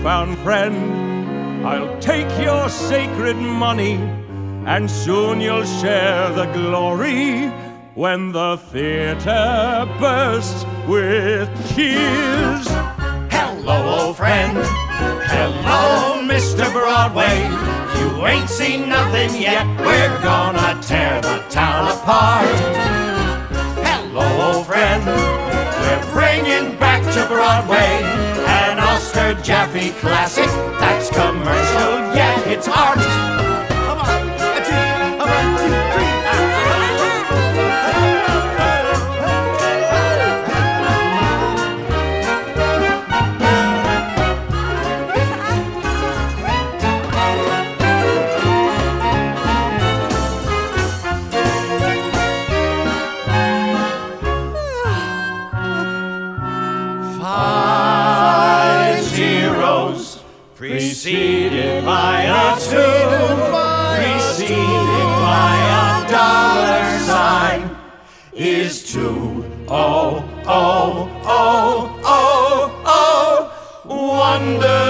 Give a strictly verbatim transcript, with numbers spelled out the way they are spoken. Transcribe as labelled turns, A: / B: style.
A: newfound friend. I'll take your sacred money, and soon you'll share the glory when the theater bursts with cheers.
B: Hello, old friend. Hello, Mister Broadway. You ain't seen nothing yet. We're gonna tear the town apart. Hello, old friend. We're bringing back to Broadway an Oscar Jaffe classic that's commercial, yet it's art. Come on, a two, a one, two, three. Five zeros preceded by a two, preceded by a dollar sign is two. Oh, oh, oh, oh, oh, wonder.